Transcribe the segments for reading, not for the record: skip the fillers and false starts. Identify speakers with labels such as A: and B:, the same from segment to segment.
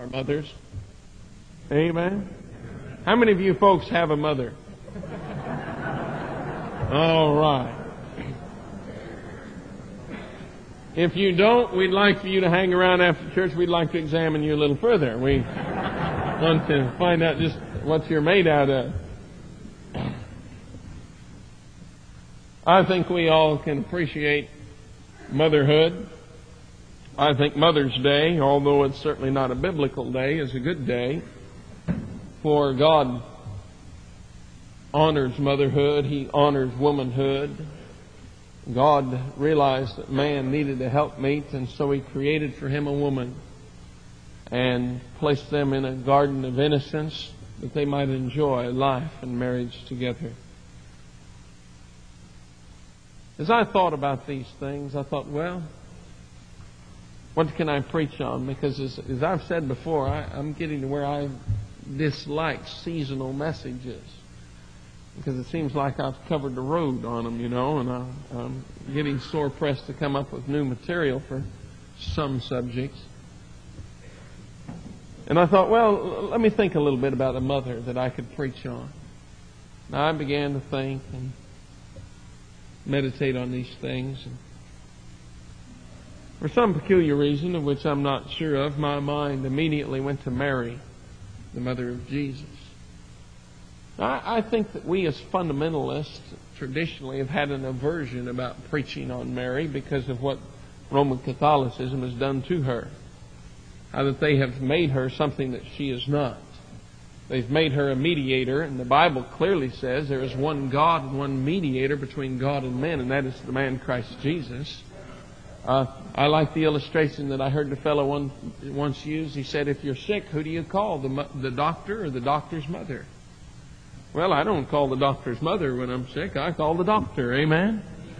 A: our mothers? Amen. How many of you folks have a mother? All right. If you don't, we'd like for you to hang around after church. We'd like to examine you a little further. We want to find out just what you're made out of. I think we all can appreciate motherhood. I think Mother's Day, although it's certainly not a biblical day, is a good day. For God honors motherhood. He honors womanhood. God realized that man needed a helpmeet, and so He created for him a woman and placed them in a garden of innocence that they might enjoy life and marriage together. As I thought about these things, I thought, well, what can I preach on? Because as I've said before, I'm getting to where I dislike seasonal messages. Because it seems like I've covered the road on them, and I'm getting sore pressed to come up with new material for some subjects. And I thought, well, let me think a little bit about a mother that I could preach on. Now I began to think and meditate on these things. And for some peculiar reason, of which I'm not sure of, my mind immediately went to Mary, the mother of Jesus. I think that we as fundamentalists traditionally have had an aversion about preaching on Mary because of what Roman Catholicism has done to her. How that they have made her something that she is not. They've made her a mediator, and the Bible clearly says there is one God and one mediator between God and men, and that is the man Christ Jesus. I like the illustration that I heard the fellow once use. He said, if you're sick, who do you call? The doctor or the doctor's mother? Well, I don't call the doctor's mother when I'm sick. I call the doctor. Amen?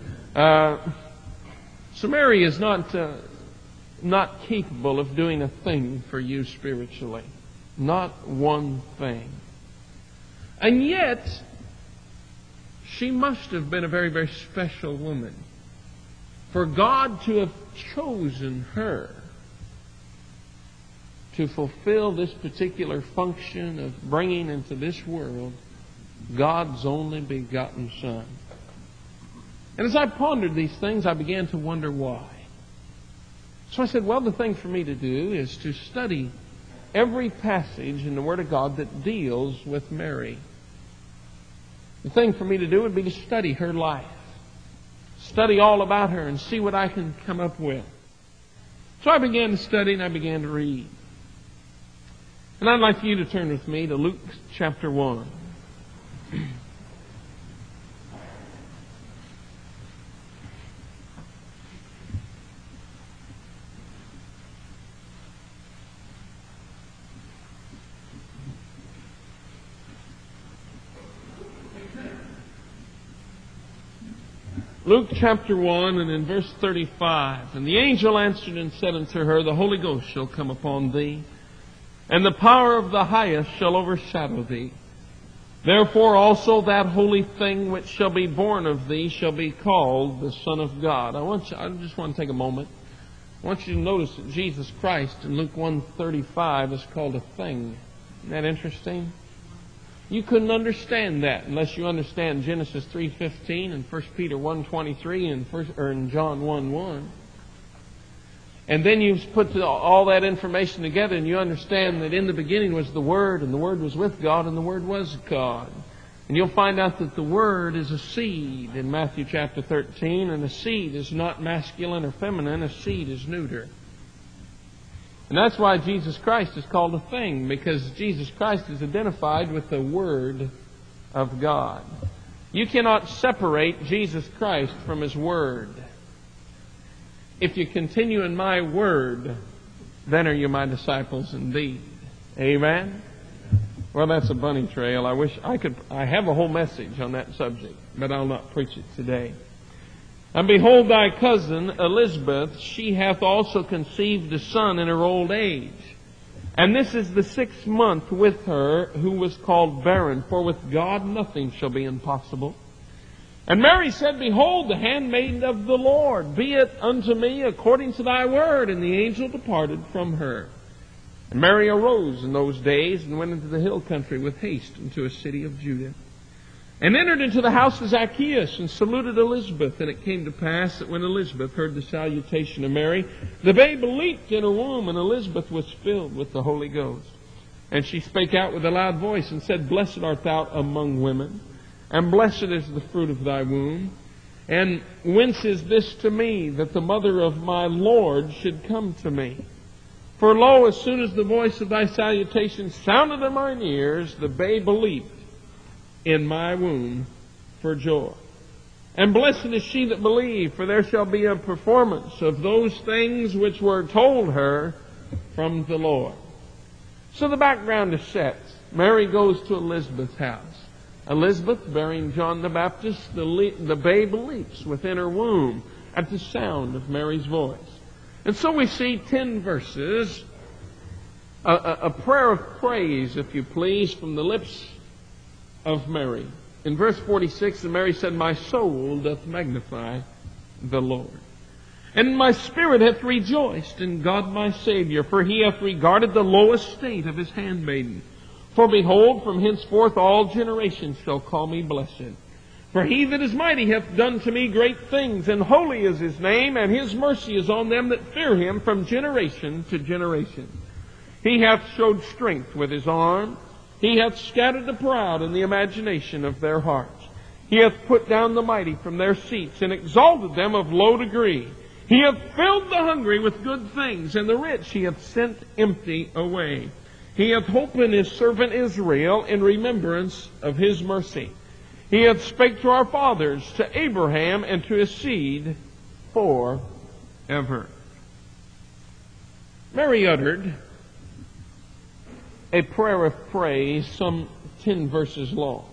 A: So Mary is not capable of doing a thing for you spiritually. Not one thing. And yet, she must have been a very, very special woman. For God to have chosen her to fulfill this particular function of bringing into this world God's only begotten Son. And as I pondered these things, I began to wonder why. So I said, well, the thing for me to do is to study every passage in the Word of God that deals with Mary. The thing for me to do would be to study her life. Study all about her and see what I can come up with. So I began to study and I began to read. And I'd like for you to turn with me to Luke chapter 1. Luke chapter 1 and in verse 35. And the angel answered and said unto her, the Holy Ghost shall come upon thee, and the power of the highest shall overshadow thee. Therefore also that holy thing which shall be born of thee shall be called the Son of God. I just want to take a moment. I want you to notice that Jesus Christ in Luke 1:35 is called a thing. Isn't that interesting? You couldn't understand that unless you understand Genesis 3:15 and 1 Peter 1:23 and John 1:1. And then you put all that information together and you understand that in the beginning was the Word, and the Word was with God, and the Word was God. And you'll find out that the Word is a seed in Matthew chapter 13, and a seed is not masculine or feminine, a seed is neuter. And that's why Jesus Christ is called a thing, because Jesus Christ is identified with the Word of God. You cannot separate Jesus Christ from His Word. If you continue in my Word, then are you my disciples indeed. Amen? Well, that's a bunny trail. I wish I could. I have a whole message on that subject, but I'll not preach it today. And behold, thy cousin Elizabeth, she hath also conceived a son in her old age. And this is the 6th month with her, who was called barren. For with God nothing shall be impossible. And Mary said, behold, the handmaiden of the Lord, be it unto me according to thy word. And the angel departed from her. And Mary arose in those days and went into the hill country with haste into a city of Judah, and entered into the house of Zacchaeus, and saluted Elizabeth. And it came to pass that when Elizabeth heard the salutation of Mary, the babe leaped in her womb, and Elizabeth was filled with the Holy Ghost. And she spake out with a loud voice, and said, Blessed art thou among women, and blessed is the fruit of thy womb. And whence is this to me, that the mother of my Lord should come to me? For lo, as soon as the voice of thy salutation sounded in mine ears, the babe leaped in my womb for joy. And blessed is she that believed, for there shall be a performance of those things which were told her from the Lord. So the background is set. Mary goes to Elizabeth's house. Elizabeth, bearing John the Baptist, the babe leaps within her womb at the sound of Mary's voice. And so we see 10 verses, a prayer of praise, if you please, from the lips of Mary. In verse 46, and Mary said, My soul doth magnify the Lord, and my spirit hath rejoiced in God my Savior, for he hath regarded the low estate of his handmaiden. For behold, from henceforth all generations shall call me blessed. For he that is mighty hath done to me great things, and holy is his name, and his mercy is on them that fear him from generation to generation. He hath showed strength with his arm. He hath scattered the proud in the imagination of their hearts. He hath put down the mighty from their seats, and exalted them of low degree. He hath filled the hungry with good things, and the rich he hath sent empty away. He hath holpen his servant Israel in remembrance of his mercy. He hath spake to our fathers, to Abraham, and to his seed forever. Mary uttered a prayer of praise some 10 verses long.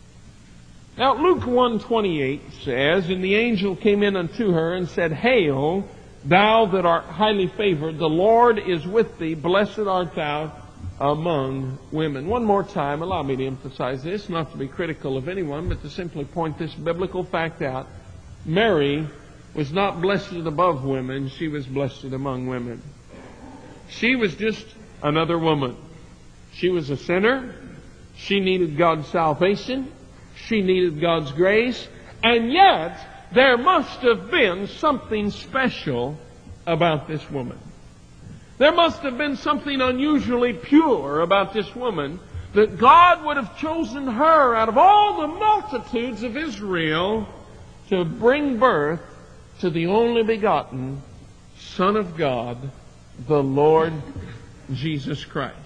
A: Now Luke 1:28 says, And the angel came in unto her and said, Hail, thou that art highly favored, the Lord is with thee, blessed art thou among women. One more time, allow me to emphasize this, not to be critical of anyone, but to simply point this biblical fact out. Mary was not blessed above women, she was blessed among women. She was just another woman. She was a sinner. She needed God's salvation. She needed God's grace. And yet, there must have been something special about this woman. There must have been something unusually pure about this woman, that God would have chosen her out of all the multitudes of Israel to bring birth to the only begotten Son of God, the Lord Jesus Christ.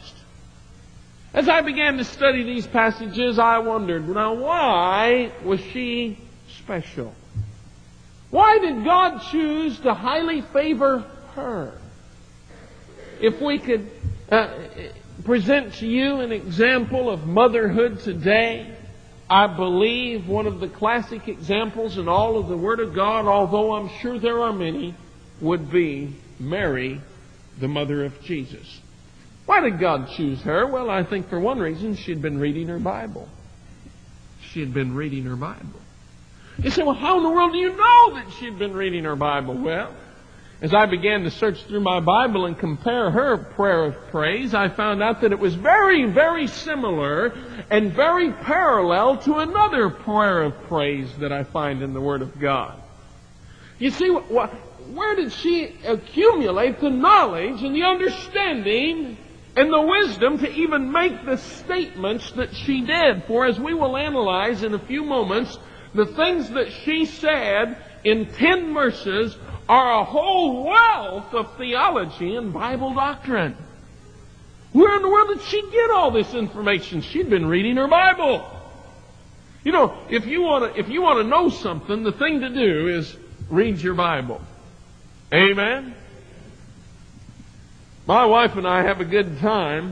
A: As I began to study these passages, I wondered, now why was she special? Why did God choose to highly favor her? If we could present to you an example of motherhood today, I believe one of the classic examples in all of the Word of God, although I'm sure there are many, would be Mary, the mother of Jesus. Why did God choose her? Well, I think for one reason, she had been reading her Bible. She had been reading her Bible. You say, well, how in the world do you know that she had been reading her Bible? Well, as I began to search through my Bible and compare her prayer of praise, I found out that it was very, very similar and very parallel to another prayer of praise that I find in the Word of God. You see, where did she accumulate the knowledge and the understanding and the wisdom to even make the statements that she did? For as we will analyze in a few moments, the things that she said in 10 verses are a whole wealth of theology and Bible doctrine. Where in the world did she get all this information? She'd been reading her Bible. You know, if you want to know something, the thing to do is read your Bible. Amen? My wife and I have a good time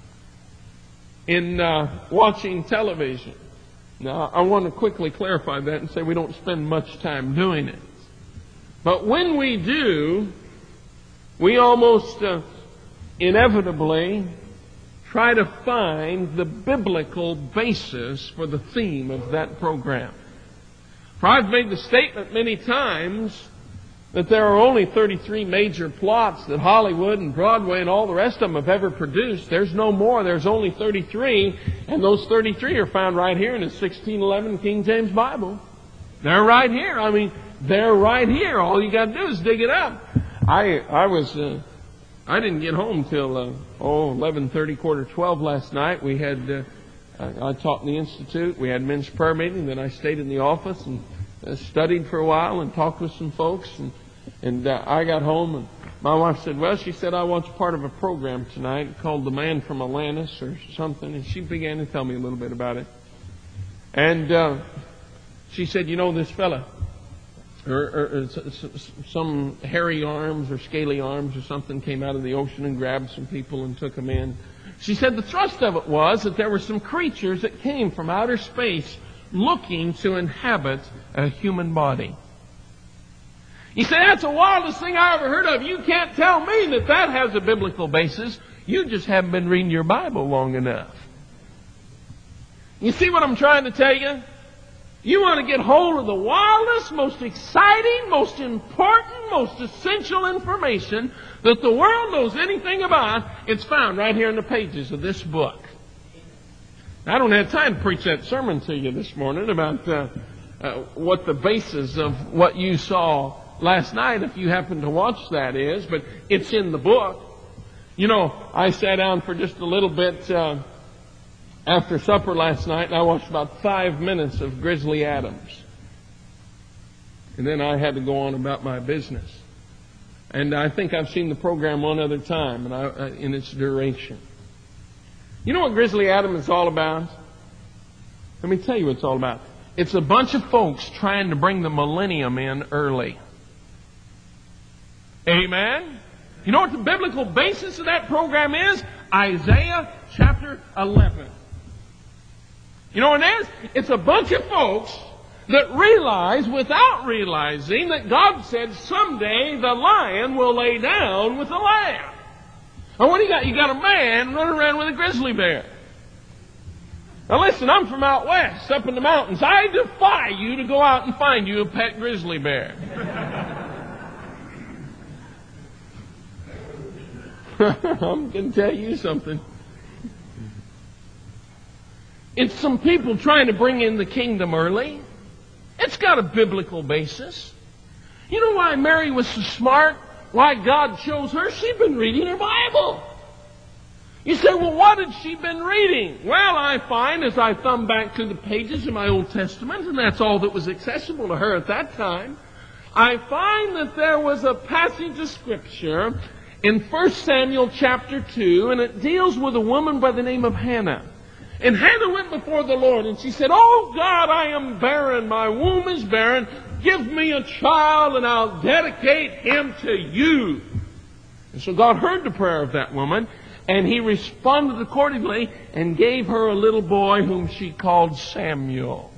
A: in watching television. Now, I want to quickly clarify that and say we don't spend much time doing it. But when we do, we almost inevitably try to find the biblical basis for the theme of that program. For I've made the statement many times that there are only 33 major plots that Hollywood and Broadway and all the rest of them have ever produced. There's no more. There's only 33, and those 33 are found right here in the 1611 King James Bible. They're right here. I mean, they're right here. All you got to do is dig it up. I didn't get home till 11:30, 11:45 last night. We had I taught in the Institute. We had men's prayer meeting. Then I stayed in the office and studied for a while and talked with some folks. And I got home, and my wife said, well, she said, I want you part of a program tonight called The Man from Atlantis or something. And she began to tell me a little bit about it. And she said, you know, this fella, or some hairy arms or scaly arms or something came out of the ocean and grabbed some people and took them in. She said the thrust of it was that there were some creatures that came from outer space looking to inhabit a human body. You say, that's the wildest thing I ever heard of. You can't tell me that that has a biblical basis. You just haven't been reading your Bible long enough. You see what I'm trying to tell you? You want to get hold of the wildest, most exciting, most important, most essential information that the world knows anything about. It's found right here in the pages of this book. I don't have time to preach that sermon to you this morning about what the basis of what you saw last night, if you happen to watch that, is, but it's in the book. You know, I sat down for just a little bit after supper last night, and I watched about 5 minutes of Grizzly Adams. And then I had to go on about my business. And I think I've seen the program one other time in its duration. You know what Grizzly Adams is all about? Let me tell you what it's all about. It's a bunch of folks trying to bring the millennium in early. Amen? You know what the biblical basis of that program is? Isaiah chapter 11. You know what it is? It's a bunch of folks that realize, without realizing, that God said someday the lion will lay down with the lamb. And what do you got? You got a man running around with a grizzly bear. Now listen, I'm from out west, up in the mountains. I defy you to go out and find you a pet grizzly bear. I'm going to tell you something. It's some people trying to bring in the kingdom early. It's got a biblical basis. You know why Mary was so smart? Why God chose her? She'd been reading her Bible. You say, well, what had she been reading? Well, I find as I thumb back through the pages of my Old Testament, and that's all that was accessible to her at that time, I find that there was a passage of Scripture in 1 Samuel chapter 2, and it deals with a woman by the name of Hannah. And Hannah went before the Lord, and she said, oh God, I am barren, my womb is barren. Give me a child, and I'll dedicate him to you. And so God heard the prayer of that woman, and He responded accordingly and gave her a little boy whom she called Samuel.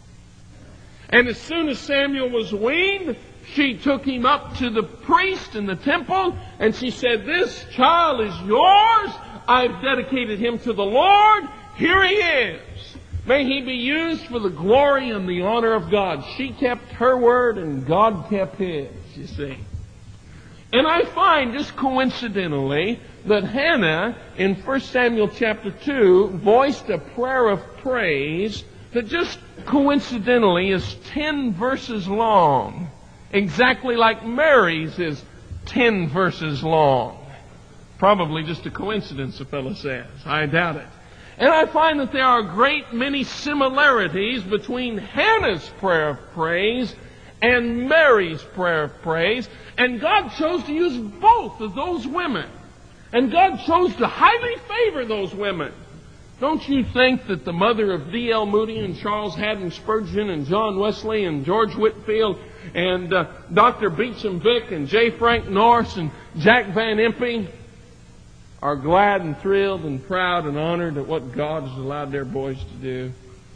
A: And as soon as Samuel was weaned, she took him up to the priest in the temple, and she said, this child is yours. I've dedicated him to the Lord. Here he is. May he be used for the glory and the honor of God. She kept her word and God kept His, you see. And I find, just coincidentally, that Hannah, in 1 Samuel chapter 2, voiced a prayer of praise that just coincidentally is 10 verses long. Exactly like Mary's is 10 verses long. Probably just a coincidence, a fellow says. I doubt it. And I find that there are a great many similarities between Hannah's prayer of praise and Mary's prayer of praise. And God chose to use both of those women. And God chose to highly favor those women. Don't you think that the mother of D.L. Moody and Charles Haddon Spurgeon and John Wesley and George Whitefield and Dr. Beecham Vick and J. Frank Norris and Jack Van Impe are glad and thrilled and proud and honored at what God has allowed their boys to do?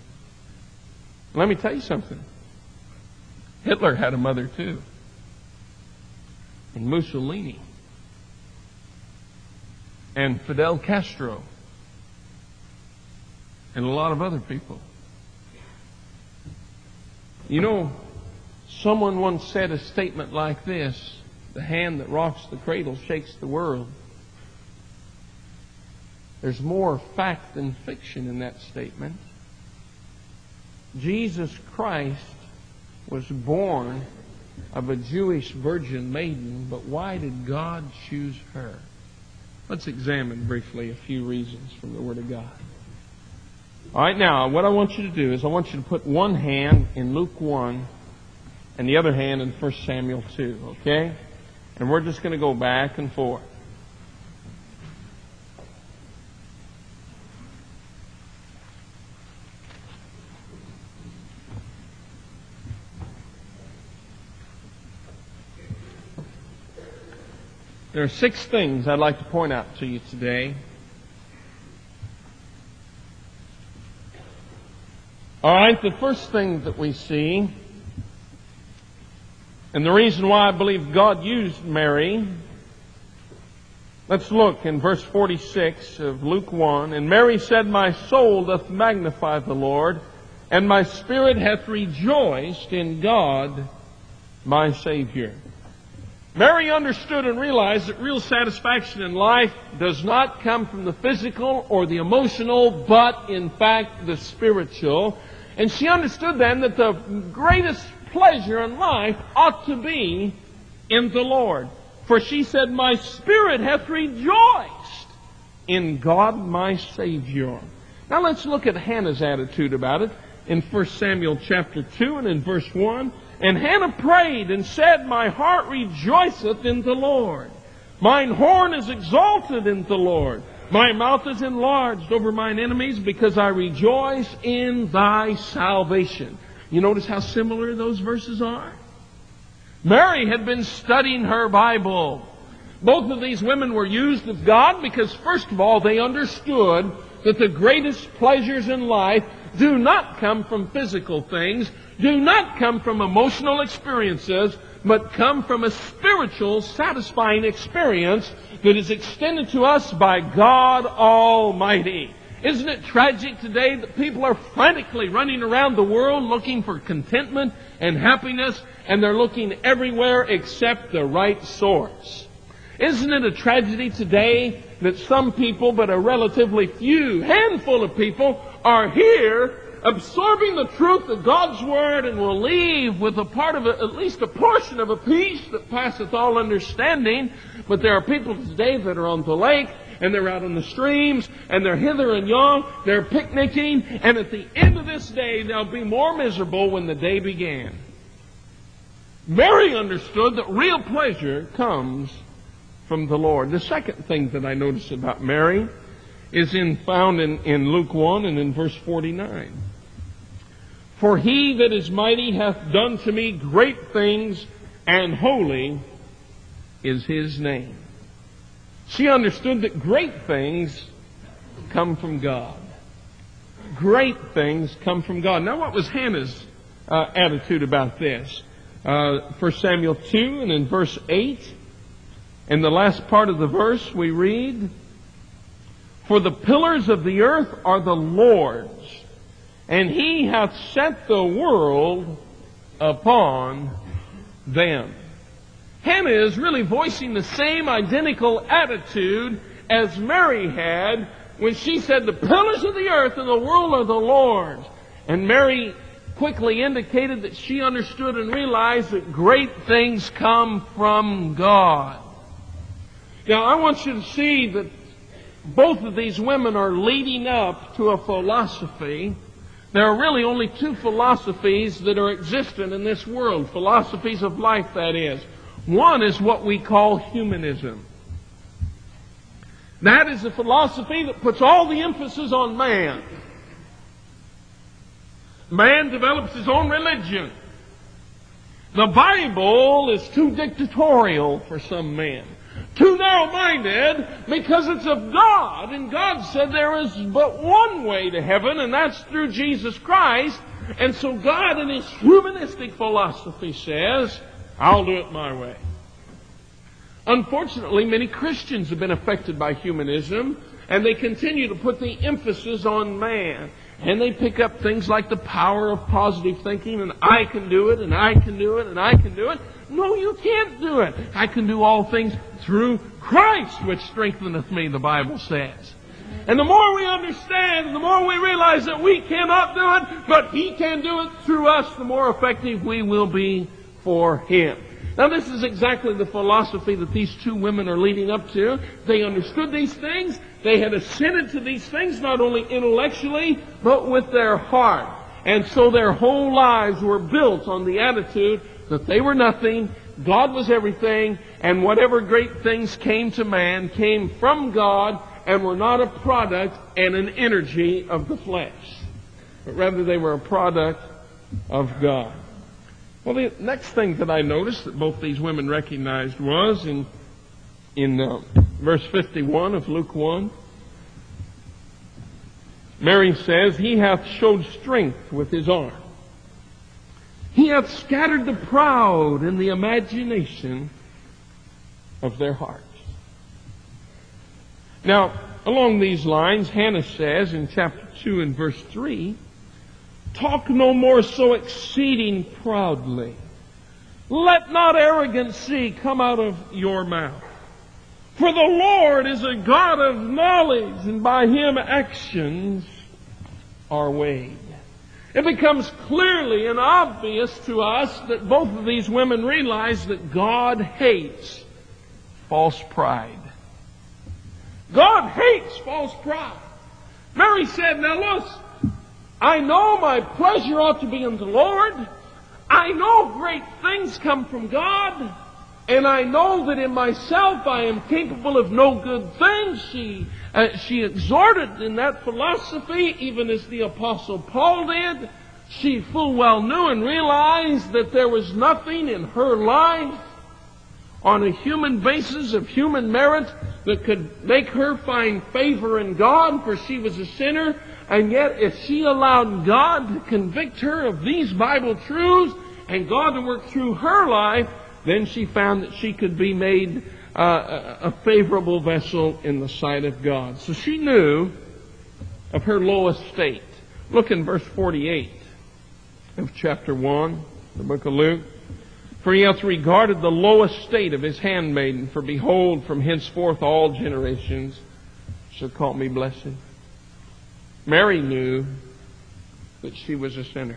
A: Let me tell you something. Hitler had a mother too. And Mussolini. And Fidel Castro. And a lot of other people. You know, Someone once said a statement like this: the hand that rocks the cradle shakes the world. There's more fact than fiction in that statement. Jesus Christ was born of a Jewish virgin maiden, but why did God choose her? Let's examine briefly a few reasons from the Word of God. All right, now, what I want you to do is I want you to put one hand in Luke 1 and the other hand in 1 Samuel 2, okay? And we're just going to go back and forth. There are 6 things I'd like to point out to you today. All right, the first thing that we see, and the reason why I believe God used Mary, let's look in verse 46 of Luke 1. And Mary said, My soul doth magnify the Lord, and my spirit hath rejoiced in God my Savior. Mary understood and realized that real satisfaction in life does not come from the physical or the emotional, but in fact the spiritual. And she understood then that the greatest pleasure in life ought to be in the Lord. For she said, My spirit hath rejoiced in God my Savior. Now let's look at Hannah's attitude about it in 1 Samuel chapter 2 and in verse 1. And Hannah prayed and said, My heart rejoiceth in the Lord. Mine horn is exalted in the Lord. My mouth is enlarged over mine enemies, because I rejoice in thy salvation. You notice how similar those verses are? Mary had been studying her Bible. Both of these women were used of God because, first of all, they understood that the greatest pleasures in life do not come from physical things, do not come from emotional experiences, but come from a spiritual, satisfying experience that is extended to us by God Almighty. Isn't it tragic today that people are frantically running around the world looking for contentment and happiness, and they're looking everywhere except the right source? Isn't it a tragedy today that some people, but a relatively few handful of people, are here absorbing the truth of God's Word and will leave with a part of it, at least a portion of a peace that passeth all understanding? But there are people today that are on the lake, and they're out on the streams, and they're hither and yon, they're picnicking, and at the end of this day, they'll be more miserable when the day began. Mary understood that real pleasure comes from the Lord. The second thing that I notice about Mary is found in Luke 1 and in verse 49. For he that is mighty hath done to me great things, and holy is his name. She understood that great things come from God. Great things come from God. Now, what was Hannah's attitude about this? 1 Samuel 2 and in verse 8, in the last part of the verse we read, For the pillars of the earth are the Lord's, and He hath set the world upon them. Hannah is really voicing the same identical attitude as Mary had when she said, The pillars of the earth and the world are the Lord's. And Mary quickly indicated that she understood and realized that great things come from God. Now, I want you to see that both of these women are leading up to a philosophy. There are really only 2 philosophies that are existent in this world, philosophies of life, that is. One is what we call humanism. That is a philosophy that puts all the emphasis on man. Man develops his own religion. The Bible is too dictatorial for some men, too narrow-minded because it's of God, and God said there is but one way to heaven, and that's through Jesus Christ. And so God, in His humanistic philosophy, says, I'll do it my way. Unfortunately, many Christians have been affected by humanism, and they continue to put the emphasis on man. And they pick up things like the power of positive thinking, and I can do it, and I can do it, and I can do it. No, you can't do it. I can do all things through Christ, which strengtheneth me, the Bible says. And the more we understand, and the more we realize that we cannot do it, but He can do it through us, the more effective we will be for Him. Now, this is exactly the philosophy that these two women are leading up to. They understood these things. They had assented to these things, not only intellectually, but with their heart. And so their whole lives were built on the attitude that they were nothing, God was everything, and whatever great things came to man came from God and were not a product and an energy of the flesh, but rather they were a product of God. Well, the next thing that I noticed that both these women recognized was in verse 51 of Luke 1. Mary says, He hath showed strength with His arm. He hath scattered the proud in the imagination of their hearts. Now, along these lines, Hannah says in chapter 2 and verse 3, Talk no more so exceeding proudly. Let not arrogancy come out of your mouth. For the Lord is a God of knowledge, and by Him actions are weighed. It becomes clearly and obvious to us that both of these women realize that God hates false pride. God hates false pride. Mary said, Now look, I know my pleasure ought to be in the Lord. I know great things come from God. And I know that in myself I am capable of no good things. She exhorted in that philosophy, even as the Apostle Paul did. She full well knew and realized that there was nothing in her life on a human basis of human merit that could make her find favor in God, for she was a sinner. And yet, if she allowed God to convict her of these Bible truths and God to work through her life, then she found that she could be made a favorable vessel in the sight of God. So she knew of her low estate. Look in verse 48 of chapter 1, the book of Luke. For He hath regarded the low estate of His handmaiden, for behold, from henceforth all generations shall call me blessed. Mary knew that she was a sinner.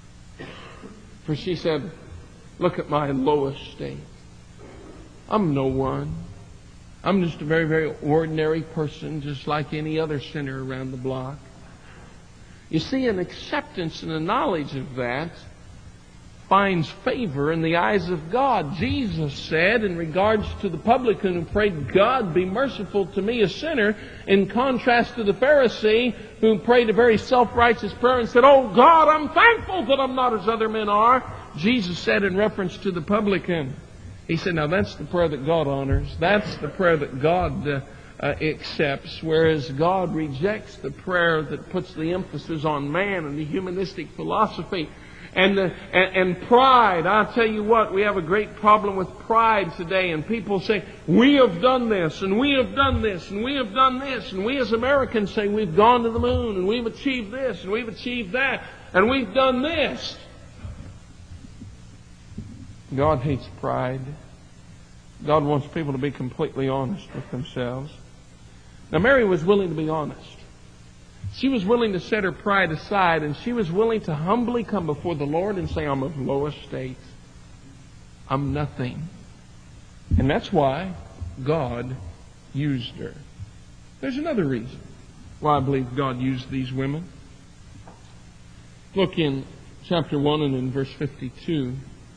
A: For she said, Look at my low estate. I'm no one. I'm just a very, very ordinary person, just like any other sinner around the block. You see, an acceptance and a knowledge of that finds favor in the eyes of God. Jesus said in regards to the publican who prayed, God, be merciful to me, a sinner, in contrast to the Pharisee who prayed a very self-righteous prayer and said, Oh God, I'm thankful that I'm not as other men are. Jesus said in reference to the publican, He said, now that's the prayer that God honors. That's the prayer that God accepts, whereas God rejects the prayer that puts the emphasis on man and the humanistic philosophy. And pride. I'll tell you what, we have a great problem with pride today. And people say, we have done this, and we have done this, and we have done this. And we as Americans say, we've gone to the moon, and we've achieved this, and we've achieved that, and we've done this. God hates pride. God wants people to be completely honest with themselves. Now, Mary was willing to be honest. She was willing to set her pride aside, and she was willing to humbly come before the Lord and say, I'm of low estate. I'm nothing. And that's why God used her. There's another reason why I believe God used these women. Look in chapter 1 and in verse 52.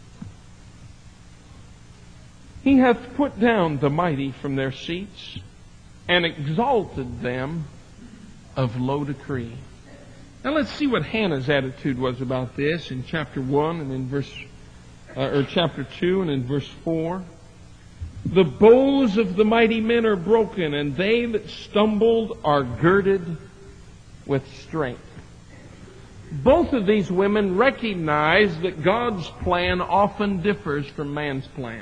A: He hath put down the mighty from their seats and exalted them of low decree. Now let's see what Hannah's attitude was about this in chapter 1 and in chapter 2 and in verse 4. The bows of the mighty men are broken, and they that stumbled are girded with strength. Both of these women recognize that God's plan often differs from man's plan.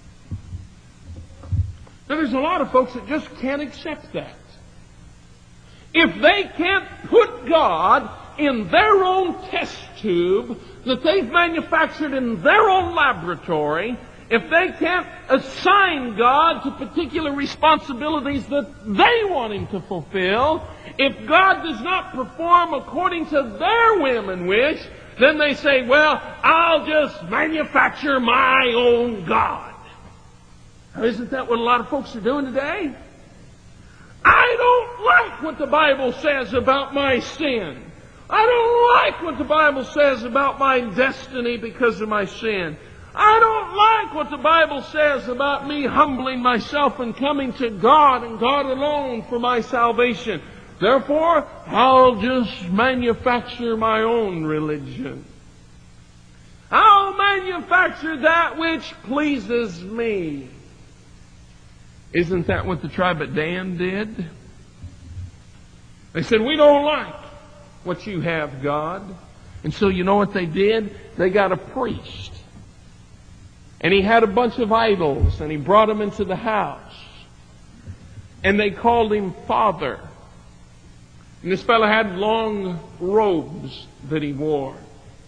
A: Now there's a lot of folks that just can't accept that. If they can't put God in their own test tube that they've manufactured in their own laboratory, if they can't assign God to particular responsibilities that they want Him to fulfill, if God does not perform according to their whim and wish, then they say, well, I'll just manufacture my own God. Now, isn't that what a lot of folks are doing today? I don't like what the Bible says about my sin. I don't like what the Bible says about my destiny because of my sin. I don't like what the Bible says about me humbling myself and coming to God and God alone for my salvation. Therefore, I'll just manufacture my own religion. I'll manufacture that which pleases me. Isn't that what the tribe of Dan did? They said, we don't like what you have, God. And so you know what they did? They got a priest. And he had a bunch of idols, and he brought them into the house. And they called him Father. And this fellow had long robes that he wore.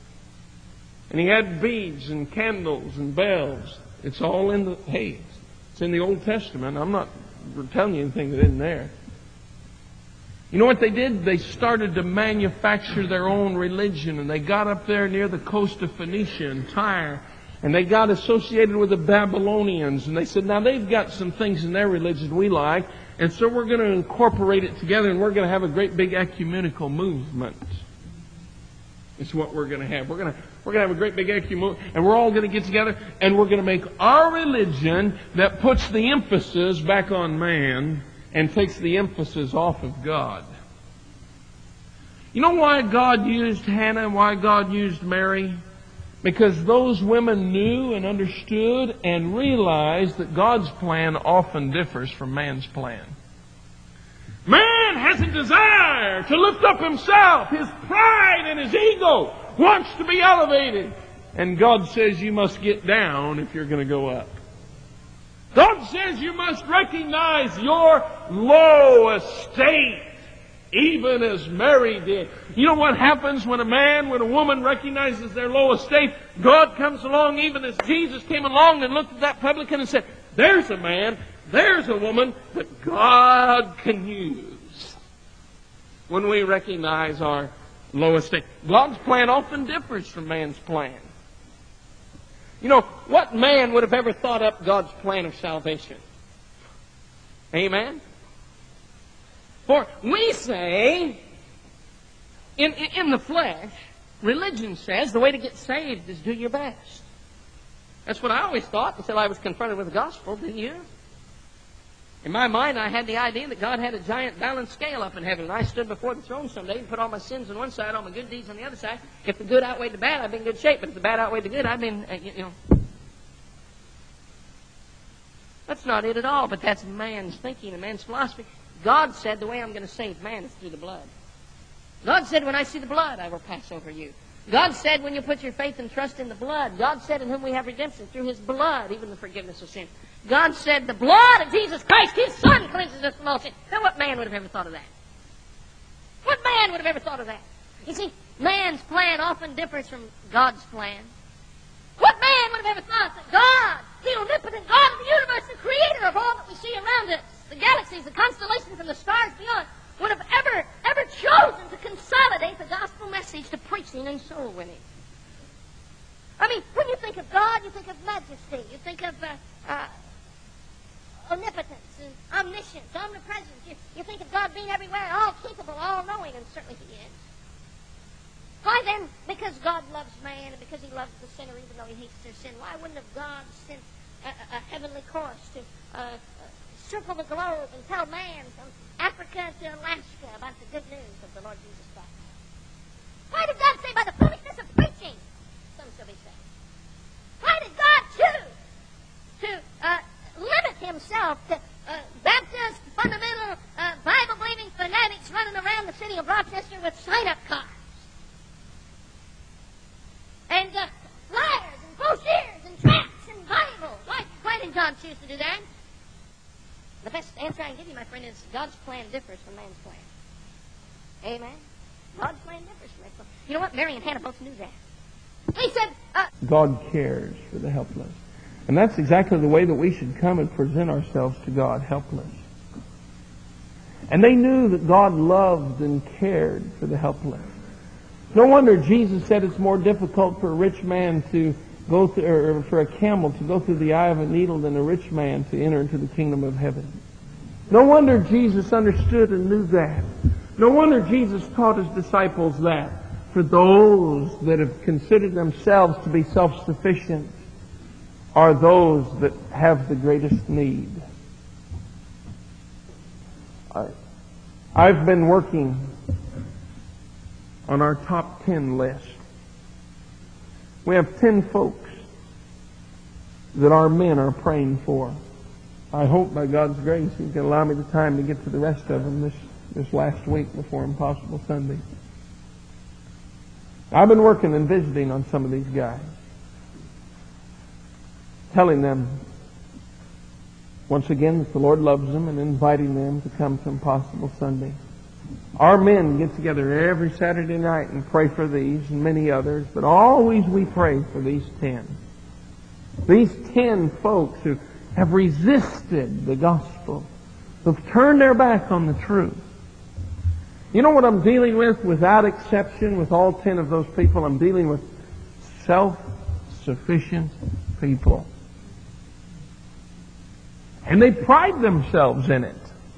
A: And he had beads and candles and bells. It's all in the, it's in the Old Testament. I'm not telling you anything that isn't there. You know what they did? They started to manufacture their own religion, and they got up there near the coast of Phoenicia and Tyre, and they got associated with the Babylonians, and they said, now they've got some things in their religion we like, and so we're going to incorporate it together, and we're going to have a great big ecumenical movement. It's what we're going to have. We're going to have a great big ecumenical, and we're all going to get together, and we're going to make our religion that puts the emphasis back on man and takes the emphasis off of God. You know why God used Hannah and why God used Mary? Because those women knew and understood and realized that God's plan often differs from man's plan. Man has a desire to lift up himself. His pride and his ego wants to be elevated. And God says you must get down if you're going to go up. God says you must recognize your low estate, even as Mary did. You know what happens when a woman recognizes their low estate? God comes along, even as Jesus came along and looked at that publican and said, there's a man, there's a woman that God can use. When we recognize our low estate. God's plan often differs from man's plan. You know, what man would have ever thought up God's plan of salvation? Amen? For we say, in the flesh, religion says the way to get saved is do your best. That's what I always thought until I was confronted with the gospel, didn't you? In my mind, I had the idea that God had a giant balance scale up in heaven, and I stood before the throne someday and put all my sins on one side, all my good deeds on the other side. If the good outweighed the bad, I'd be in good shape. But if the bad outweighed the good, I'd been, That's not it at all, but that's man's thinking and man's philosophy. God said the way I'm going to save man is through the blood. God said, when I see the blood, I will pass over you. God said, when you put your faith and trust in the blood. God said, in whom we have redemption, through His blood, even the forgiveness of sin. God said, the blood of Jesus Christ, His Son, cleanses us from all sin. Now, what man would have ever thought of that? What man would have ever thought of that? You see, man's plan often differs from God's plan. What man would have ever thought that God, the omnipotent God of the universe, the creator of all that we see around us, the galaxies, the constellations, and the stars beyond, would have ever chosen to consolidate the gospel message to preaching and soul winning? I mean, when you think of God, you think of majesty, you think of omnipotence and omniscience, omnipresence. You think of God being everywhere, all capable, all knowing, and certainly He is. Why then, because God loves man and because He loves the sinner even though He hates their sin, why wouldn't have God sent a heavenly course to circle the globe and tell man from Africa to Alaska about the good news of the Lord Jesus Christ? Why did God say by the foolishness of preaching, some shall be saved? Why did God choose to limit Himself to Baptist, fundamental, Bible-believing fanatics running around the city of Rochester with sign-up cards? And flyers and brochures and tracts and Bibles. Why did God choose to do that? The best answer I can give you, my friend, is God's plan differs from man's plan. Amen?
B: God's plan never slept. You know what? Mary and Hannah both knew that. They said,
A: God cares for the helpless. And that's exactly the way that we should come and present ourselves to God, helpless. And they knew that God loved and cared for the helpless. No wonder Jesus said it's more difficult for a rich man to go through, or for a camel to go through the eye of a needle than a rich man to enter into the kingdom of heaven. No wonder Jesus understood and knew that. No wonder Jesus taught His disciples that. For those that have considered themselves to be self-sufficient are those that have the greatest need. I've been working on our top 10 list. We have 10 folks that our men are praying for. I hope by God's grace He can allow me the time to get to the rest of them this last week before Impossible Sunday. I've been working and visiting on some of these guys, telling them once again that the Lord loves them and inviting them to come to Impossible Sunday. Our men get together every Saturday night and pray for these and many others, but always we pray for these 10. These 10 folks who have resisted the gospel, who've turned their back on the truth. You know what I'm dealing with without exception with all 10 of those people? I'm dealing with self-sufficient people. And they pride themselves in it.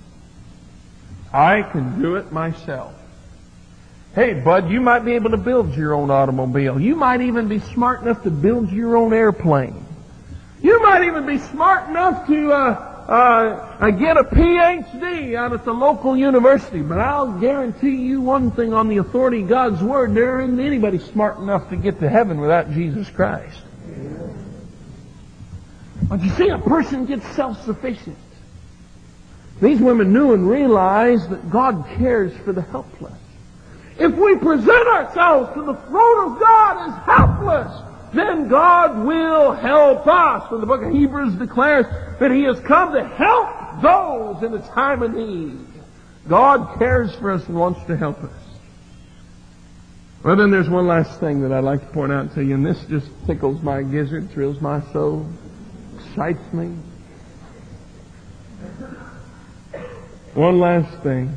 A: I can do it myself. Hey, bud, you might be able to build your own automobile. You might even be smart enough to build your own airplane. You might even be smart enough to get a PhD out at the local university. But I'll guarantee you one thing on the authority of God's Word, there isn't anybody smart enough to get to heaven without Jesus Christ. But you see, a person gets self-sufficient. These women knew and realized that God cares for the helpless. If we present ourselves to the throne of God as helpless, then God will help us. For the book of Hebrews declares that He has come to help those in a time of need. God cares for us and wants to help us. Well, then there's one last thing that I'd like to point out to you, and this just tickles my gizzard, thrills my soul, excites me. One last thing.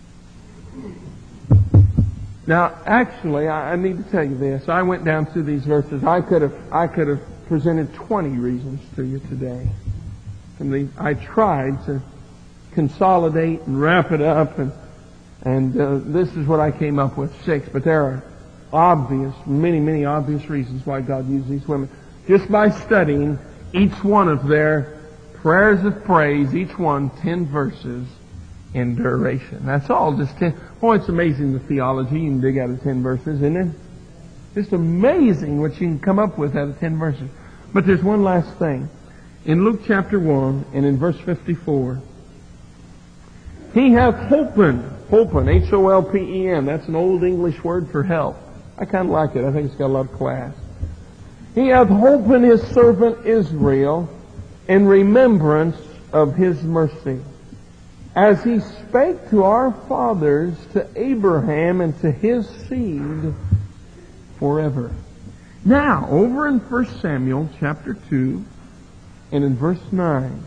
A: Now, actually, I need to tell you this. I went down through these verses. I could have presented 20 reasons to you today. I tried to consolidate and wrap it up, and this is what I came up with, 6. But there are obvious, many obvious reasons why God used these women. Just by studying each one of their prayers of praise, each one 10 verses in duration. That's all, just 10. Oh, it's amazing the theology you can dig out of 10 verses, isn't it? Just amazing what you can come up with out of 10 verses. But there's one last thing. In Luke chapter 1 and in verse 54, He hath holpen, H-O-L-P-E-N. That's an old English word for help. I kind of like it. I think it's got a lot of class. He hath holpen His servant Israel in remembrance of His mercy, as He spake to our fathers, to Abraham, and to his seed forever. Now, over in 1 Samuel chapter 2, and in verse 9,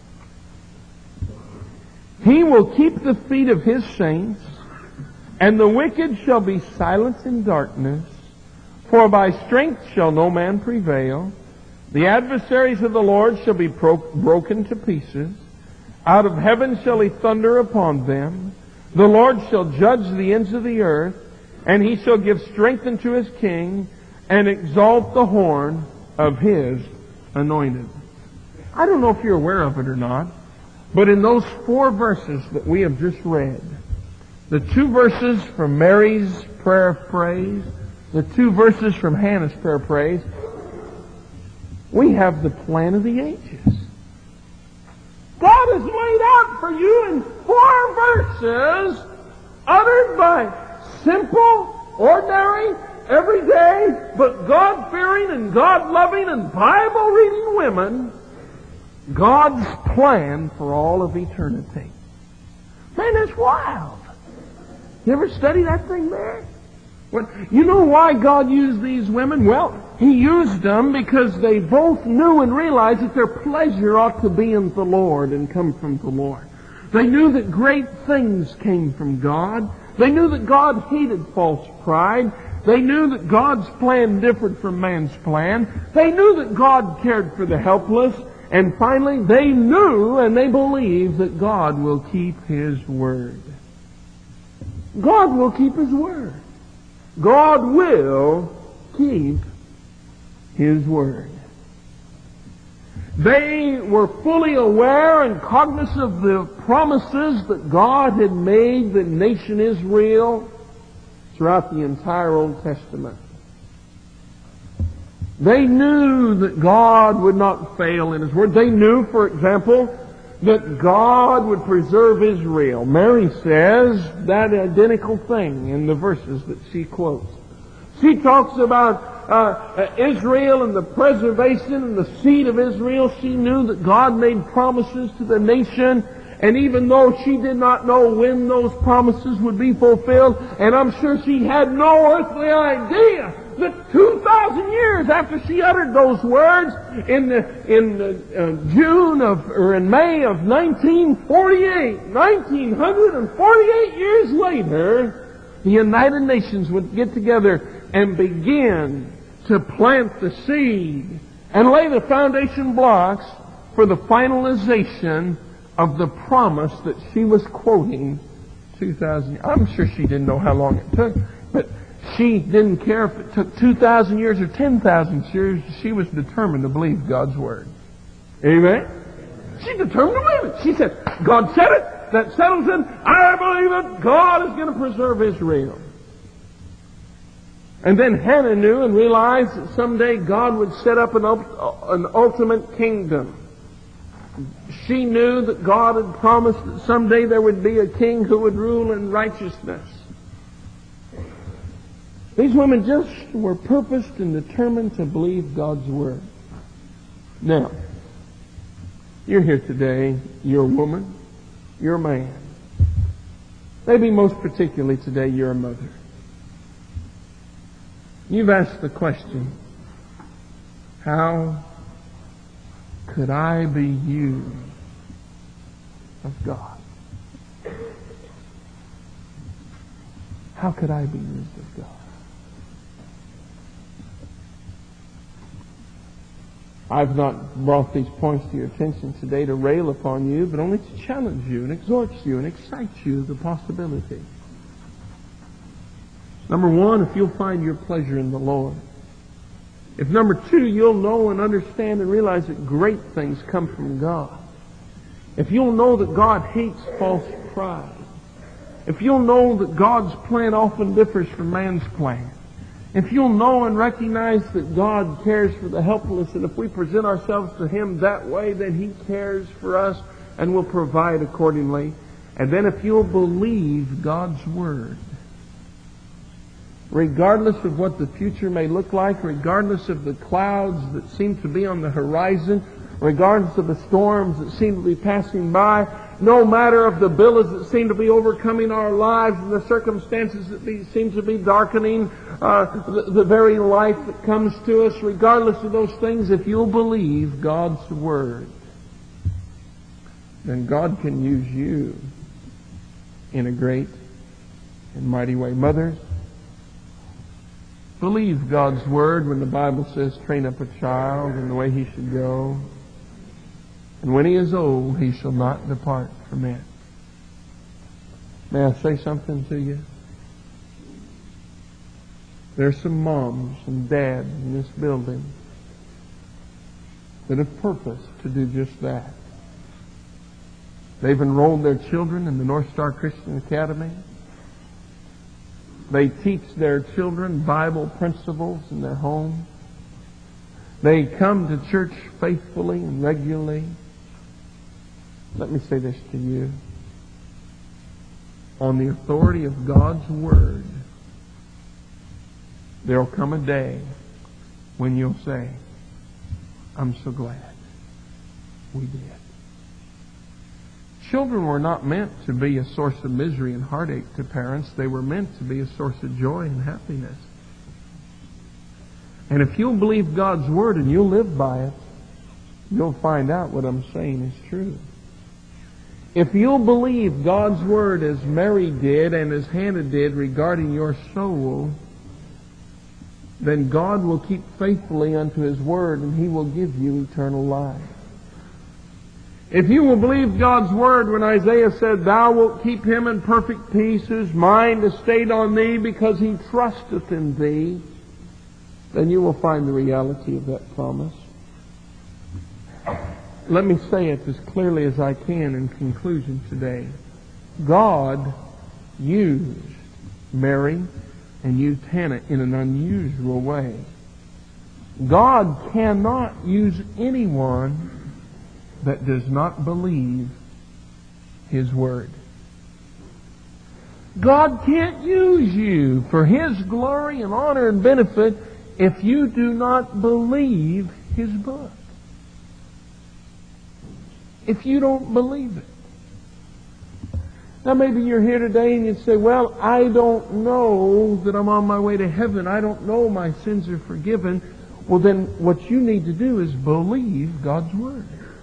A: He will keep the feet of His saints, and the wicked shall be silenced in darkness, for by strength shall no man prevail. The adversaries of the Lord shall be broken to pieces. Out of heaven shall He thunder upon them. The Lord shall judge the ends of the earth, and He shall give strength unto His king, and exalt the horn of His anointed. I don't know if you're aware of it or not, but in those 4 verses that we have just read, the 2 verses from Mary's prayer of praise, the 2 verses from Hannah's prayer of praise, we have the plan of the ages. God has laid out for you in 4 verses, uttered by simple, ordinary, everyday, but God-fearing and God-loving and Bible-reading women, God's plan for all of eternity. Man, it's wild. You ever study that thing there? You know why God used these women? Well, He used them because they both knew and realized that their pleasure ought to be in the Lord and come from the Lord. They knew that great things came from God. They knew that God hated false pride. They knew that God's plan differed from man's plan. They knew that God cared for the helpless. And finally, they knew and they believed that God will keep His word. God will keep His word. God will keep His word. They were fully aware and cognizant of the promises that God had made the nation Israel throughout the entire Old Testament. They knew that God would not fail in His word. They knew, for example, that God would preserve Israel. Mary says that identical thing in the verses that she quotes. She talks about Israel and the preservation and the seed of Israel. She knew that God made promises to the nation, and even though she did not know when those promises would be fulfilled, and I'm sure she had no earthly idea that 2,000 years after she uttered those words, in May of 1948 years later, the United Nations would get together and begin to plant the seed and lay the foundation blocks for the finalization of the promise that she was quoting 2,000 years. I'm sure she didn't know how long it took, but she didn't care if it took 2,000 years or 10,000 years. She was determined to believe God's word. Amen? She determined to believe it. She said, God said it. That settles it. I believe it. God is going to preserve Israel. And then Hannah knew and realized that someday God would set up an ultimate kingdom. She knew that God had promised that someday there would be a king who would rule in righteousness. These women just were purposed and determined to believe God's word. Now, you're here today, you're a woman, you're a man. Maybe most particularly today, you're a mother. You've asked the question, how could I be used of God? How could I be used of God? I've not brought these points to your attention today to rail upon you, but only to challenge you and exhort you and excite you the possibility. Number one, if you'll find your pleasure in the Lord. If number two, you'll know and understand and realize that great things come from God. If you'll know that God hates false pride. If you'll know that God's plan often differs from man's plan. If you'll know and recognize that God cares for the helpless, and if we present ourselves to Him that way, then He cares for us and will provide accordingly. And then if you'll believe God's word, regardless of what the future may look like, regardless of the clouds that seem to be on the horizon, regardless of the storms that seem to be passing by, no matter of the billows that seem to be overcoming our lives and the circumstances that seem to be darkening the very life that comes to us, regardless of those things, if you'll believe God's word, then God can use you in a great and mighty way. Mothers, believe God's word when the Bible says, train up a child in the way he should go, and when he is old, he shall not depart from it. May I say something to you? There's some moms and dads in this building that have purposed to do just that. They've enrolled their children in the North Star Christian Academy. They teach their children Bible principles in their home. They come to church faithfully and regularly. Let me say this to you. On the authority of God's word, there'll come a day when you'll say, I'm so glad we did. Children were not meant to be a source of misery and heartache to parents. They were meant to be a source of joy and happiness. And if you'll believe God's Word and you'll live by it, you'll find out what I'm saying is true. If you'll believe God's Word as Mary did and as Hannah did regarding your soul, then God will keep faithfully unto His Word and He will give you eternal life. If you will believe God's Word when Isaiah said, Thou wilt keep him in perfect peace, whose mind is stayed on Thee because he trusteth in Thee, then you will find the reality of that promise. Let me say it as clearly as I can in conclusion today. God used Mary and used Hannah in an unusual way. God cannot use anyone that does not believe His Word. God can't use you for His glory and honor and benefit if you do not believe His book. If you don't believe it. Now maybe you're here today and you say, well, I don't know that I'm on my way to heaven. I don't know my sins are forgiven. Well then what you need to do is believe God's Word.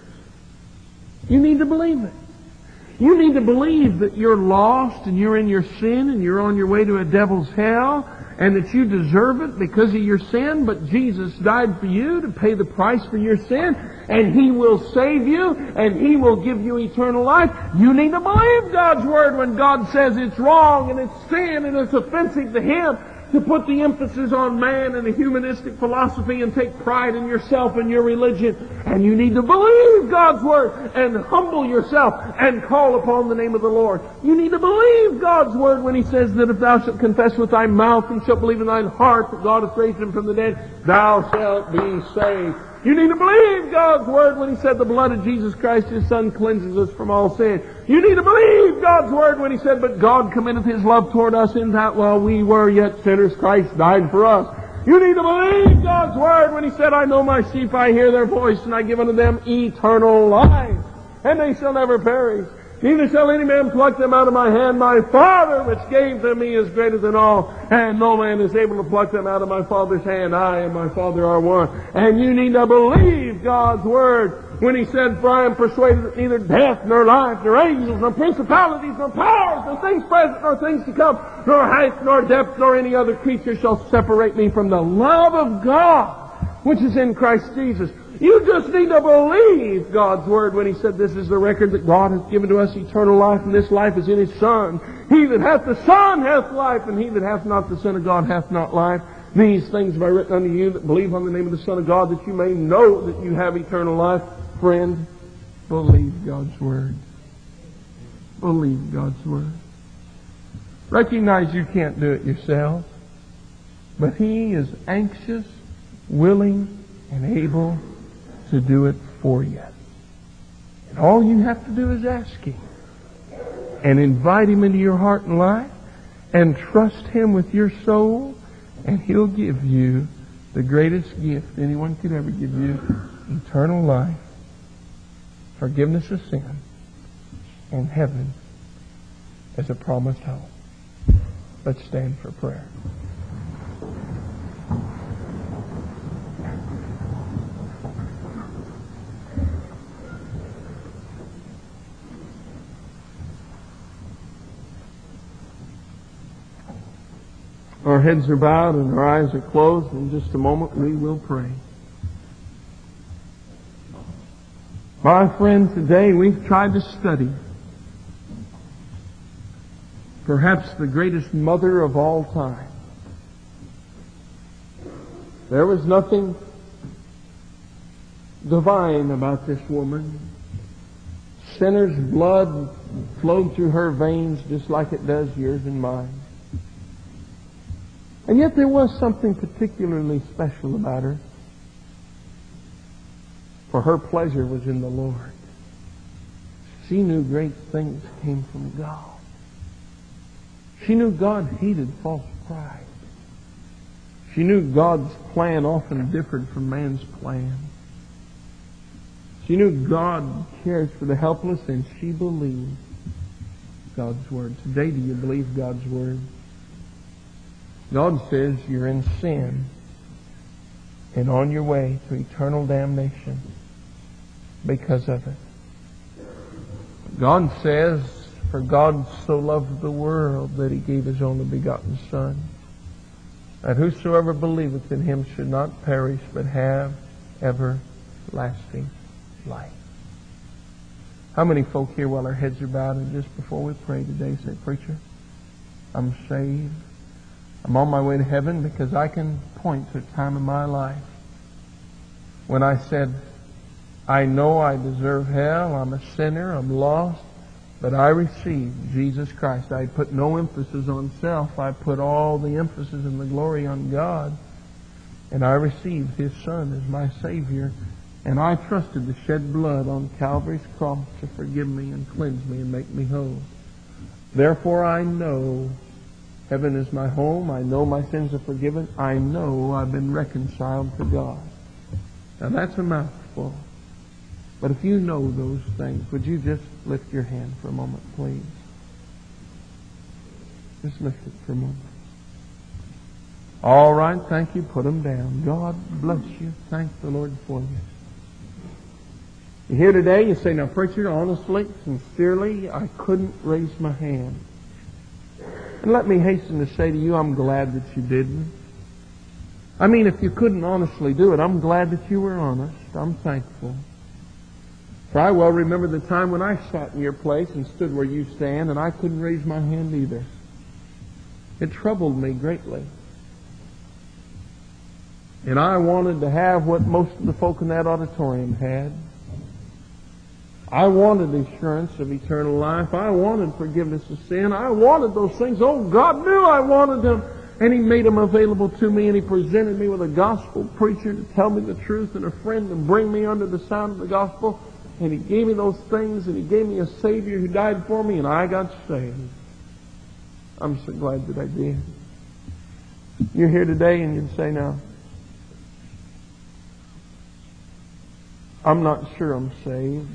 A: You need to believe it. You need to believe that you're lost and you're in your sin and you're on your way to a devil's hell and that you deserve it because of your sin, but Jesus died for you to pay the price for your sin, and He will save you and He will give you eternal life. You need to believe God's Word when God says it's wrong and it's sin and it's offensive to Him to put the emphasis on man and a humanistic philosophy and take pride in yourself and your religion. And you need to believe God's Word and humble yourself and call upon the name of the Lord. You need to believe God's Word when He says that if thou shalt confess with thy mouth and shalt believe in thine heart that God hath raised Him from the dead, thou shalt be saved. You need to believe God's Word when He said the blood of Jesus Christ, His Son, cleanses us from all sin. You need to believe God's Word when He said, but God commendeth His love toward us in that while we were yet sinners, Christ died for us. You need to believe God's Word when He said, I know my sheep, I hear their voice, and I give unto them eternal life, and they shall never perish. Neither shall any man pluck them out of my hand. My Father which gave them me is greater than all, and no man is able to pluck them out of my Father's hand. I and my Father are one. And you need to believe God's Word when He said, for I am persuaded that neither death, nor life, nor angels, nor principalities, nor powers, nor things present, nor things to come, nor height, nor depth, nor any other creature shall separate me from the love of God, which is in Christ Jesus. You just need to believe God's Word when He said, this is the record that God hath given to us eternal life, and this life is in His Son. He that hath the Son hath life, and he that hath not the Son of God hath not life. These things have I written unto you that believe on the name of the Son of God, that you may know that you have eternal life. Friend, believe God's Word. Believe God's Word. Recognize you can't do it yourself, but He is anxious, willing, and able to do it for you. And all you have to do is ask Him and invite Him into your heart and life and trust Him with your soul, and He'll give you the greatest gift anyone could ever give you: eternal life, forgiveness of sin, and heaven as a promised home. Let's stand for prayer. Our heads are bowed and our eyes are closed. In just a moment we will pray. My friend, today we've tried to study perhaps the greatest mother of all time. There was nothing divine about this woman. Sinner's blood flowed through her veins just like it does yours and mine. And yet there was something particularly special about her. For her pleasure was in the Lord. She knew great things came from God. She knew God hated false pride. She knew God's plan often differed from man's plan. She knew God cares for the helpless, and she believed God's Word. Today, do you believe God's Word? God says you're in sin and on your way to eternal damnation because of it. God says, for God so loved the world that He gave His only begotten Son, that whosoever believeth in Him should not perish but have everlasting life. How many folk here, while our heads are bowed, and just before we pray today, say, Preacher, I'm saved. I'm on my way to heaven, because I can point to a time in my life when I said, I know I deserve hell, I'm a sinner, I'm lost, but I received Jesus Christ. I put no emphasis on self. I put all the emphasis and the glory on God. And I received His Son as my Savior. And I trusted the shed blood on Calvary's cross to forgive me and cleanse me and make me whole. Therefore I know heaven is my home. I know my sins are forgiven. I know I've been reconciled to God. Now that's a mouthful. But if you know those things, would you just lift your hand for a moment, please? Just lift it for a moment. All right, thank you. Put them down. God bless you. Thank the Lord for you. You're here today, you say, now, preacher, honestly, sincerely, I couldn't raise my hand. And let me hasten to say to you, I'm glad that you didn't. I mean, if you couldn't honestly do it, I'm glad that you were honest. I'm thankful. For I well remember the time when I sat in your place and stood where you stand, and I couldn't raise my hand either. It troubled me greatly. And I wanted to have what most of the folk in that auditorium had. I wanted assurance of eternal life. I wanted forgiveness of sin. I wanted those things. Oh, God knew I wanted them. And He made them available to me, and He presented me with a gospel preacher to tell me the truth, and a friend to bring me under the sound of the gospel. And He gave me those things, and He gave me a Savior who died for me, and I got saved. I'm so glad that I did. You're here today, and you'd say, now, I'm not sure I'm saved.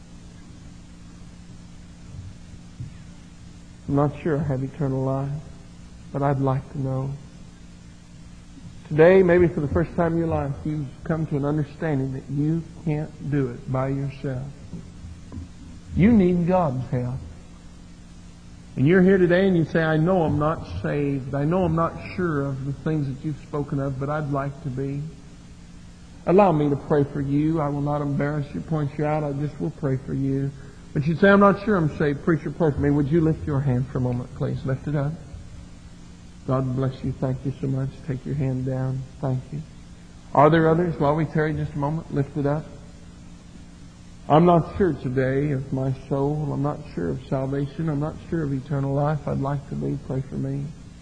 A: I'm not sure I have eternal life, but I'd like to know. Today, maybe for the first time in your life, you've come to an understanding that you can't do it by yourself. You need God's help. And you're here today and you say, I know I'm not saved. I know I'm not sure of the things that you've spoken of, but I'd like to be. Allow me to pray for you. I will not embarrass you, point you out. I just will pray for you. But you say, I'm not sure I'm saved. Preacher, pray for me. Would you lift your hand for a moment, please? Lift it up. God bless you. Thank you so much. Take your hand down. Thank you. Are there others? While we tarry just a moment, lift it up. I'm not sure today of my soul. I'm not sure of salvation. I'm not sure of eternal life. I'd like to be. Pray for me.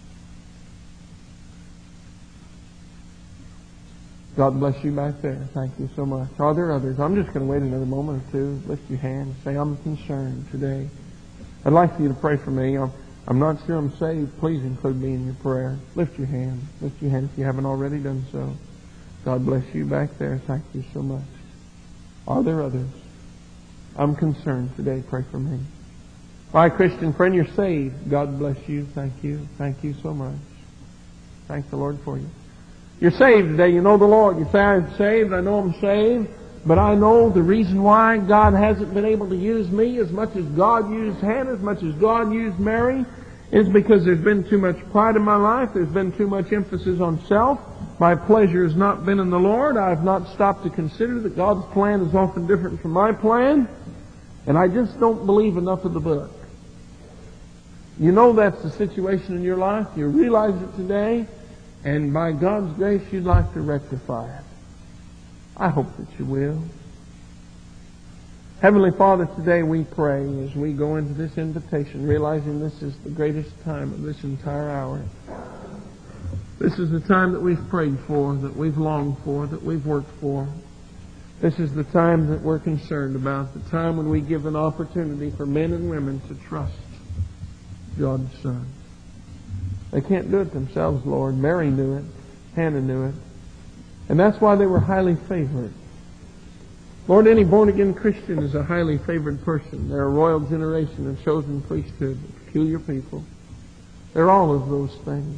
A: God bless you back there. Thank you so much. Are there others? I'm just going to wait another moment or two. Lift your hand and say, I'm concerned today. I'd like for you to pray for me. I'm not sure I'm saved. Please include me in your prayer. Lift your hand. Lift your hand if you haven't already done so. God bless you back there. Thank you so much. Are there others? I'm concerned today. Pray for me. My Christian friend, you're saved. God bless you. Thank you. Thank you so much. Thank the Lord for you. You're saved today. You know the Lord. You say, I'm saved. I know I'm saved. But I know the reason why God hasn't been able to use me as much as God used Hannah, as much as God used Mary, is because there's been too much pride in my life. There's been too much emphasis on self. My pleasure has not been in the Lord. I've not stopped to consider that God's plan is often different from my plan. And I just don't believe enough of the book. You know that's the situation in your life. You realize it today. And by God's grace, you'd like to rectify it. I hope that you will. Heavenly Father, today we pray as we go into this invitation, realizing this is the greatest time of this entire hour. This is the time that we've prayed for, that we've longed for, that we've worked for. This is the time that we're concerned about, the time when we give an opportunity for men and women to trust God's Son. They can't do it themselves, Lord. Mary knew it. Hannah knew it. And that's why they were highly favored. Lord, any born-again Christian is a highly favored person. They're a royal generation, a chosen priesthood, a peculiar people. They're all of those things.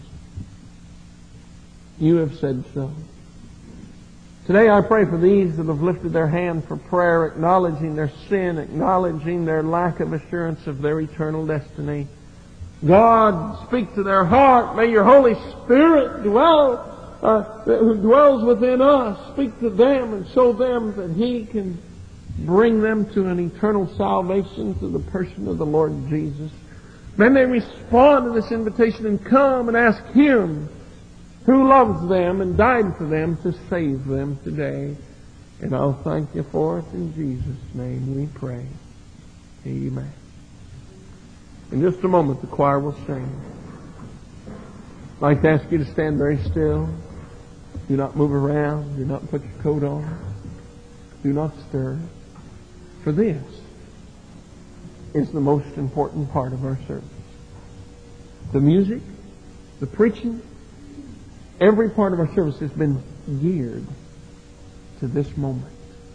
A: You have said so. Today I pray for these that have lifted their hand for prayer, acknowledging their sin, acknowledging their lack of assurance of their eternal destiny. God, speak to their heart. May your Holy Spirit who dwells within us, speak to them and show them that He can bring them to an eternal salvation through the person of the Lord Jesus. May they respond to this invitation and come and ask Him who loves them and died for them to save them today. And I'll thank you for it in Jesus' name we pray. Amen. In just a moment the choir will sing. I'd like to ask you to stand very still. Do not move around. Do not put your coat on. Do not stir. For this is the most important part of our service. The music, the preaching, every part of our service has been geared to this moment.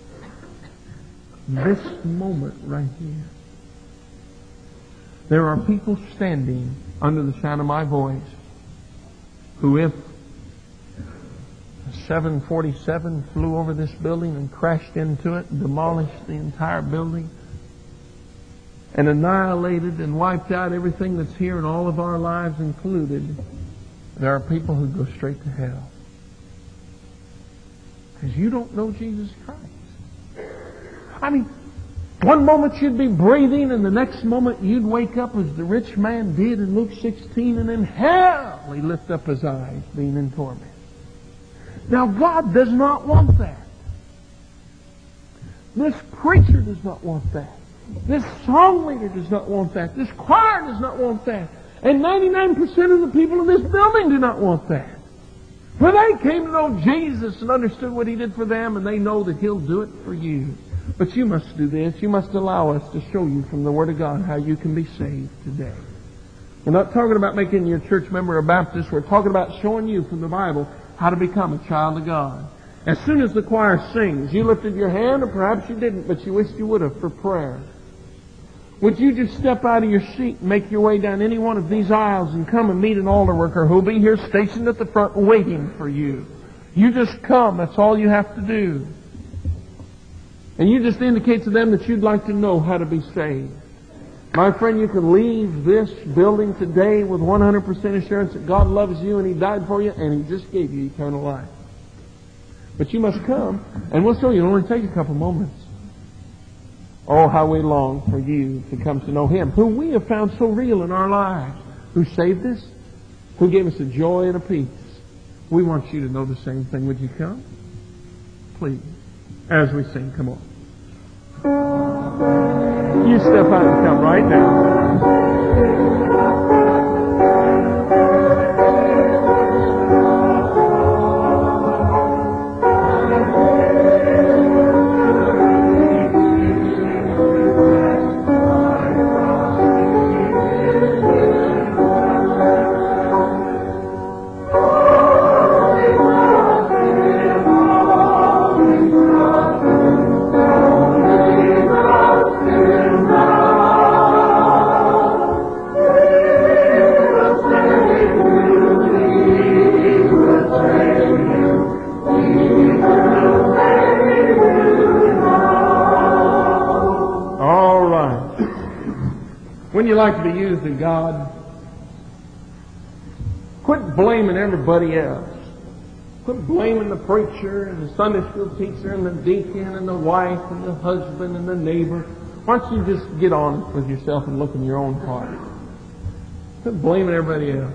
A: This moment right here. There are people standing under the sound of my voice who, if a 747 flew over this building and crashed into it and demolished the entire building and annihilated and wiped out everything that's here and all of our lives included, there are people who go straight to hell. Because you don't know Jesus Christ. I mean, one moment you'd be breathing and the next moment you'd wake up as the rich man did in Luke 16, and in hell he lift up his eyes being in torment. Now God does not want that. This preacher does not want that. This song leader does not want that. This choir does not want that. And 99% of the people in this building do not want that. For they came to know Jesus and understood what He did for them, and they know that He'll do it for you. But you must do this. You must allow us to show you from the Word of God how you can be saved today. We're not talking about making you a church member or Baptist. We're talking about showing you from the Bible how to become a child of God. As soon as the choir sings, you lifted your hand, or perhaps you didn't, but you wished you would have for prayer. Would you just step out of your seat and make your way down any one of these aisles and come and meet an altar worker who'll be here stationed at the front waiting for you? You just come. That's all you have to do. And you just indicate to them that you'd like to know how to be saved. My friend, you can leave this building today with 100% assurance that God loves you and He died for you and He just gave you eternal life. But you must come, and we'll show you. It'll only take a couple moments. Oh, how we long for you to come to know Him, who we have found so real in our lives, who saved us, who gave us a joy and a peace. We want you to know the same thing. Would you come? Please. As we sing, come on. You step out and come right now. Wouldn't you like to be used of God? Quit blaming everybody else. Quit blaming the preacher and the Sunday school teacher and the deacon and the wife and the husband and the neighbor. Why don't you just get on with yourself and look in your own heart? Quit blaming everybody else.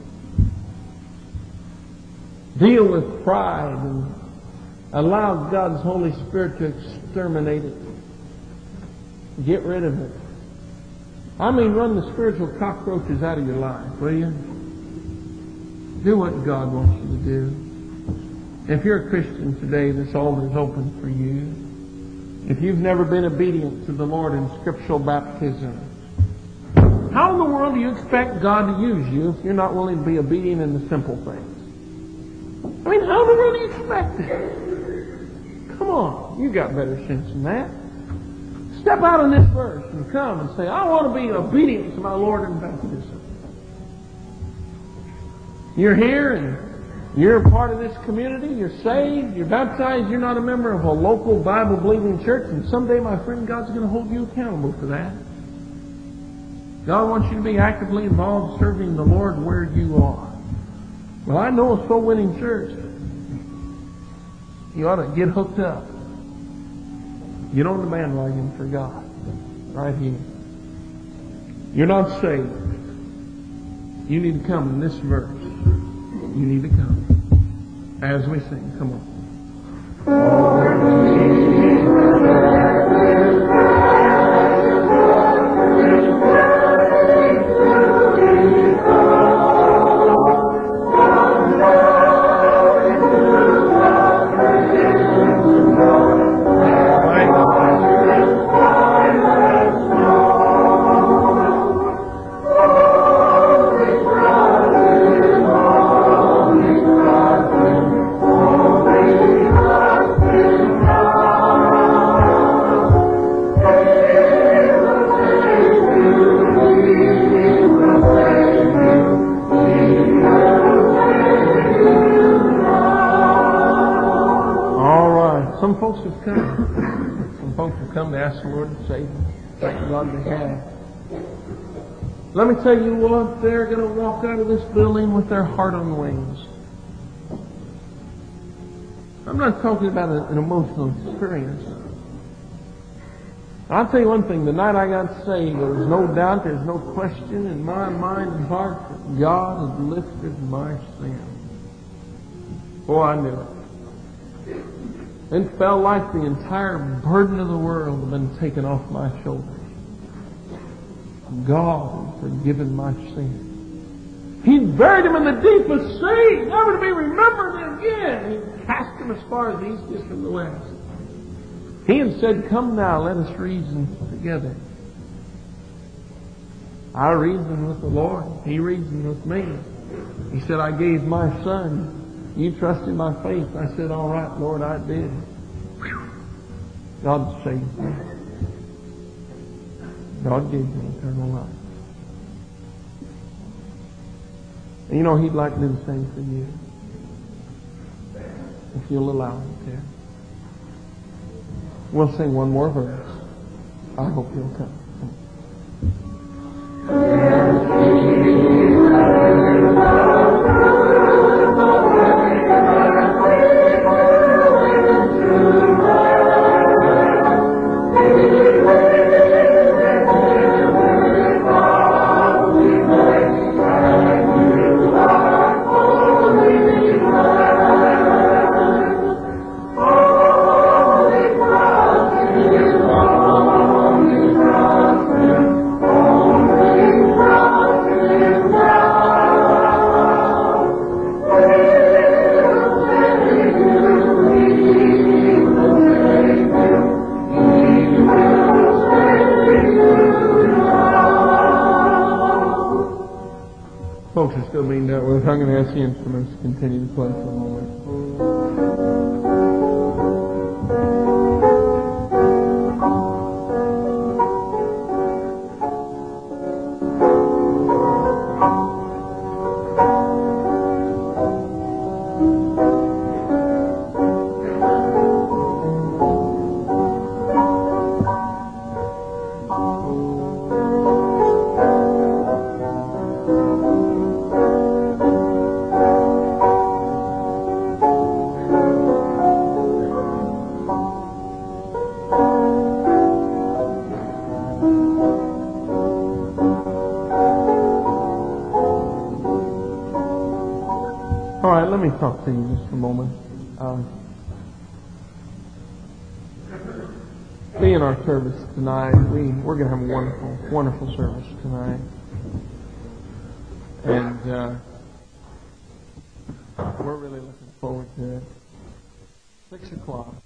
A: Deal with pride and allow God's Holy Spirit to exterminate it. Get rid of it. I mean, run the spiritual cockroaches out of your life, will you? Do what God wants you to do. If you're a Christian today, this altar is open for you. If you've never been obedient to the Lord in scriptural baptism, how in the world do you expect God to use you if you're not willing to be obedient in the simple things? I mean, how in the world do you expect it? Come on, you got better sense than that. Step out in this verse and come and say, I want to be obedient to my Lord in baptism. You're here and you're a part of this community, you're saved, you're baptized, you're not a member of a local Bible-believing church, and someday, my friend, God's going to hold you accountable for that. God wants you to be actively involved serving the Lord where you are. Well, I know a soul-winning church. You ought to get hooked up. Get on the bandwagon for God. Right here. You're not saved. You need to come in this verse. You need to come. As we sing, come on. Some folks have come. Some folks have come to ask the Lord to save them. Thank God they have. Let me tell you what, they're going to walk out of this building with their heart on wings. I'm not talking about an emotional experience. I'll tell you one thing, the night I got saved, there was no doubt, there's no question in my mind and heart that God had lifted my sin. Oh, I knew it. It felt like the entire burden of the world had been taken off my shoulders. God had forgiven my sin. He'd buried him in the deepest sea, never to be remembered again. He cast him as far as the east is from the west. He had said, come now, let us reason together. I reasoned with the Lord. He reasoned with me. He said, I gave my son. You trusted my faith. I said, all right, Lord, I did. Whew. God saved me. God gave me eternal life. And you know, He'd like to do the same for you. If you'll allow Him to. We'll sing one more verse. I hope you'll come. Folks are still being dealt with. I'm going to ask the instruments to continue to play for a moment. All right, let me talk to you just a moment. Being our service tonight, we're going to have a wonderful, wonderful service tonight. And we're really looking forward to it. 6 o'clock.